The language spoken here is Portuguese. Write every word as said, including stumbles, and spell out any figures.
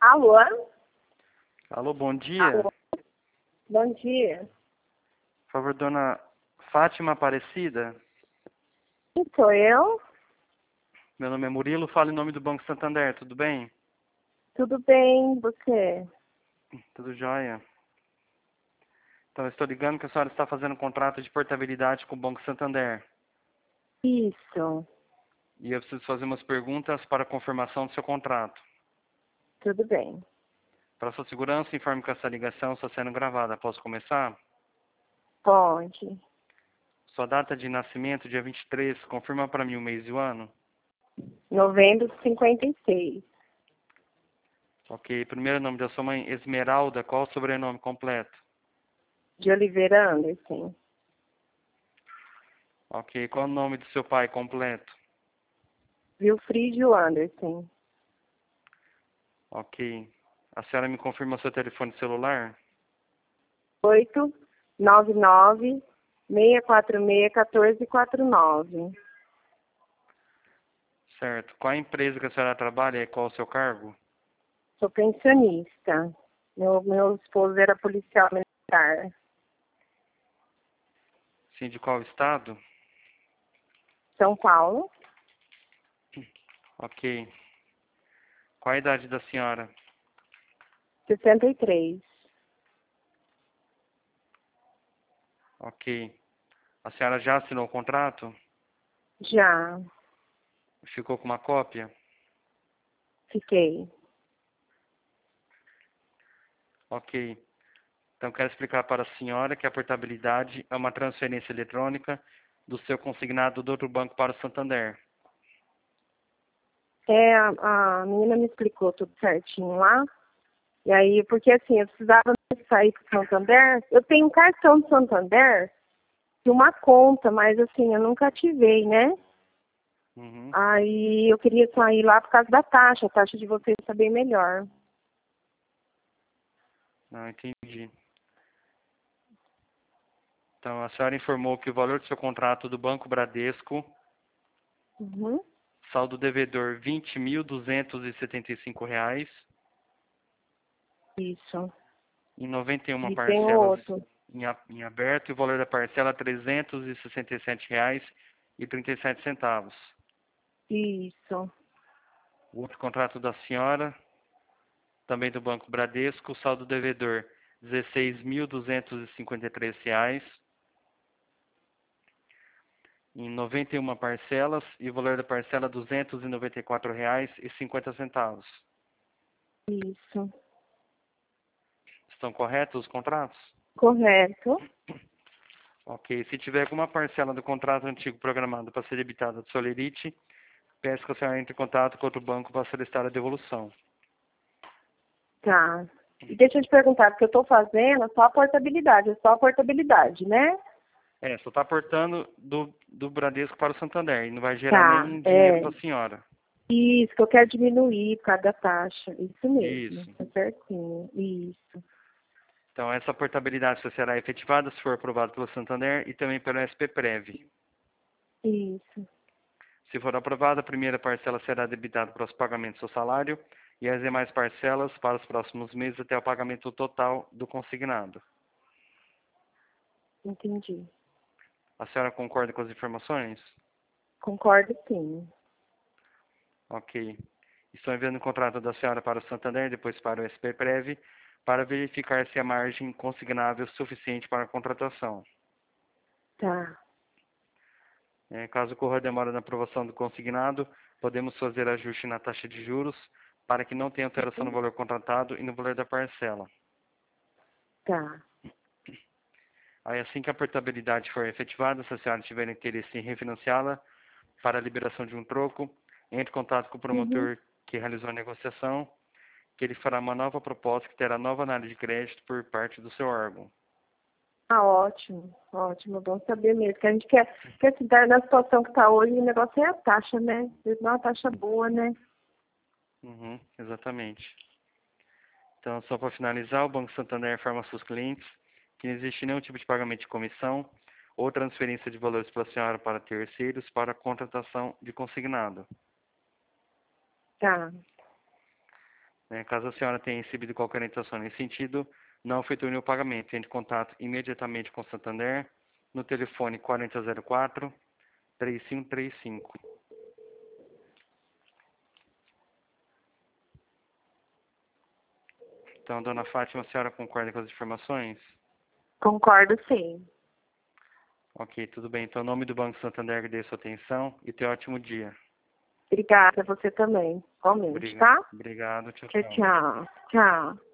Alô? Alô, bom dia. Alô? Bom dia. Por favor, dona Fátima Aparecida. Quem sou eu? Meu nome é Murilo, falo em nome do Banco Santander, tudo bem? Tudo bem, você? Tudo jóia. Então, eu estou ligando que a senhora está fazendo um contrato de portabilidade com o Banco Santander. Isso. E eu preciso fazer umas perguntas para confirmação do seu contrato. Tudo bem. Para sua segurança, informe que essa ligação está sendo gravada. Posso começar? Pode. Sua data de nascimento, dia vinte e três, confirma para mim o mês e o ano. Novembro de cinquenta e seis. Ok. Primeiro nome da sua mãe, Esmeralda. Qual o sobrenome completo? De Oliveira Anderson. Ok. Qual o nome do seu pai completo? Wilfrídio Anderson. Ok. A senhora me confirma seu telefone celular? oito nove nove, seis quatro seis, um quatro quatro nove. Certo. Qual a empresa que a senhora trabalha e qual o seu cargo? Sou pensionista. Meu, meu esposo era policial militar. Sim, de qual estado? São Paulo. Ok. Qual a idade da senhora? sessenta e três. Ok. A senhora já assinou o contrato? Já. Ficou com uma cópia? Fiquei. Ok. Então, quero explicar para a senhora que a portabilidade é uma transferência eletrônica do seu consignado do outro banco para o Santander. É, a, a menina me explicou tudo certinho lá. E aí, porque assim, eu precisava sair para o Santander. Eu tenho um cartão do Santander e uma conta, mas assim, eu nunca ativei, né? Uhum. Aí eu queria sair lá por causa da taxa, a taxa de vocês está bem melhor. Não, entendi. Então, a senhora informou que o valor do seu contrato do Banco Bradesco, Uhum. saldo devedor vinte mil duzentos e setenta e cinco reais, Isso. em noventa e uma E tem parcelas outro. em, a- em aberto, e o valor da parcela trezentos e sessenta e sete reais e trinta e sete centavos. Isso. O outro contrato da senhora, também do Banco Bradesco, saldo devedor dezesseis mil duzentos e cinquenta e três reais, em noventa e uma parcelas, e o valor da parcela duzentos e noventa e quatro reais e cinquenta centavos. Isso. Estão corretos os contratos? Correto. Ok. Se tiver alguma parcela do contrato antigo programado para ser debitada do Solerite, peço que a senhora entre em contato com outro banco para solicitar a devolução. Tá. E deixa eu te perguntar, porque eu estou fazendo só a portabilidade, é só a portabilidade, né? É, só está aportando do, do Bradesco para o Santander e não vai gerar Tá. nenhum dinheiro É. para a senhora. Isso, que eu quero diminuir por causa da taxa. Isso mesmo, Isso. tá certinho. Isso. Então, essa portabilidade só será efetivada se for aprovada pelo Santander e também pelo S P Prev. Isso. Se for aprovada, a primeira parcela será debitada para os pagamentos do salário e as demais parcelas para os próximos meses até o pagamento total do consignado. Entendi. A senhora concorda com as informações? Concordo, sim. Ok. Estou enviando o contrato da senhora para o Santander, depois para o S P Prev, para verificar se a margem consignável é suficiente para a contratação. Tá. É, caso ocorra demora na aprovação do consignado, podemos fazer ajuste na taxa de juros para que não tenha alteração no valor contratado e no valor da parcela. Tá. Aí, assim que a portabilidade for efetivada, se a senhora tiver interesse em refinanciá-la para a liberação de um troco, entre em contato com o Uhum. promotor que realizou a negociação, que ele fará uma nova proposta que terá nova análise de crédito por parte do seu órgão. Ah, ótimo. Ótimo. Bom saber mesmo. Que a gente quer, quer se dar na situação que está hoje, o negócio é a taxa, né? Não uma taxa boa, né? Uhum, exatamente. Então, só para finalizar, o Banco Santander informa aos seus clientes que não existe nenhum tipo de pagamento de comissão ou transferência de valores para a senhora para terceiros para a contratação de consignado. Tá. Né? Caso a senhora tenha recebido qualquer orientação nesse sentido, não efetue o pagamento. Entre em contato imediatamente com o Santander no telefone quarenta zero quatro, três cinco três cinco. Então, dona Fátima, a senhora concorda com as informações? Concordo, sim. Ok, tudo bem. Então, em nome do Banco Santander, agradeço a sua atenção e tenha um ótimo dia. Obrigada, você também. Igualmente, Obrigado. tá? Obrigado. Tchau, Tchau, tchau. tchau. Tchau.